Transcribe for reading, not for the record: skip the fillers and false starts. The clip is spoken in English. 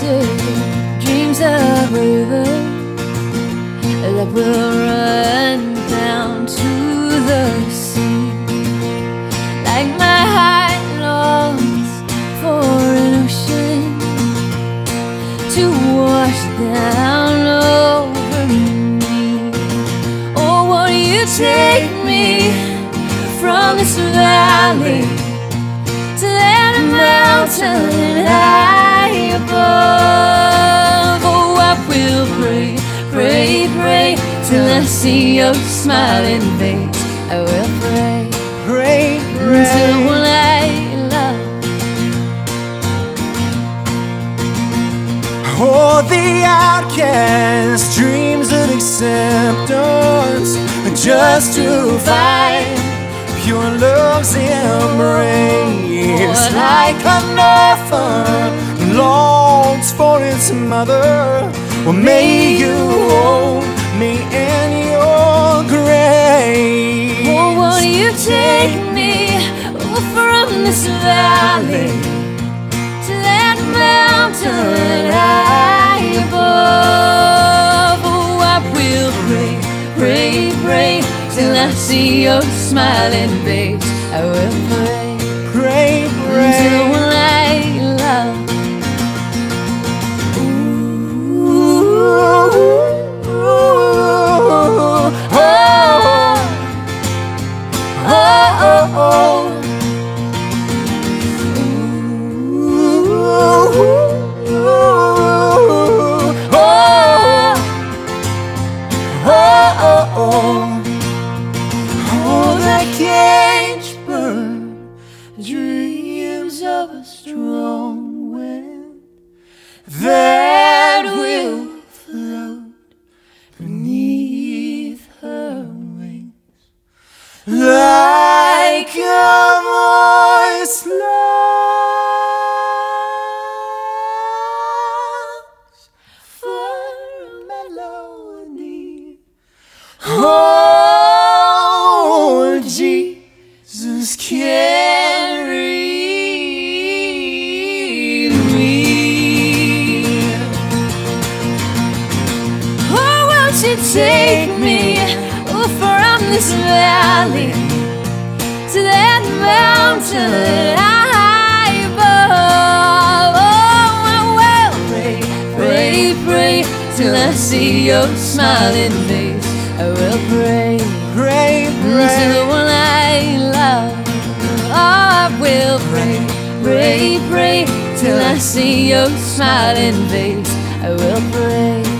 city, dreams of a river that will run down to the sea. Like my heart longs for an ocean to wash down over me. Oh, won't you take me from this valley to that mountain high above? Oh, I will pray, pray, pray till I see your smiling face. I will pray, Pray, pray till I love. Oh, the outcast dreams of acceptance just to find pure love's embrace. Like an orphan longs for its mother, well, may you hold me in your grace. Oh, won't you take me from this valley to that mountain high above? Oh, I will pray, pray, pray till I see your smiling face. I will pray, Pray, till pray I love. Oh, that cage bird dreams of a strong wind that will float beneath her wings, like a voice longs for a melody. Oh, Jesus carry me. Oh, won't you take me from this valley to that mountain high above? Oh, I will pray, pray, pray till I see your smiling face. I will pray, Pray, till pray the one I love. Oh, I will pray, pray, pray till I see your smiling face. I will pray.